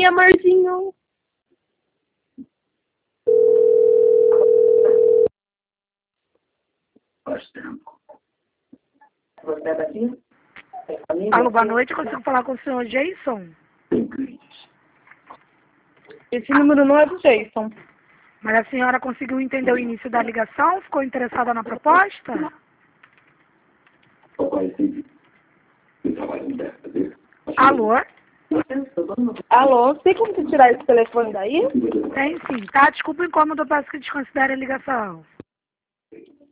Oi, amorzinho. Faz tempo. Você é daqui? Alô, boa noite. Eu consigo falar com o senhor Jason? Tem clientes. Esse número não é do Jason. Mas a senhora conseguiu entender o início da ligação? Ficou interessada na proposta? Papai tem. Você trabalha em dessa dele? Alô? Alô, tem como você tirar esse telefone daí? Tem sim. Tá, desculpa o incômodo, eu peço que desconsidere a ligação.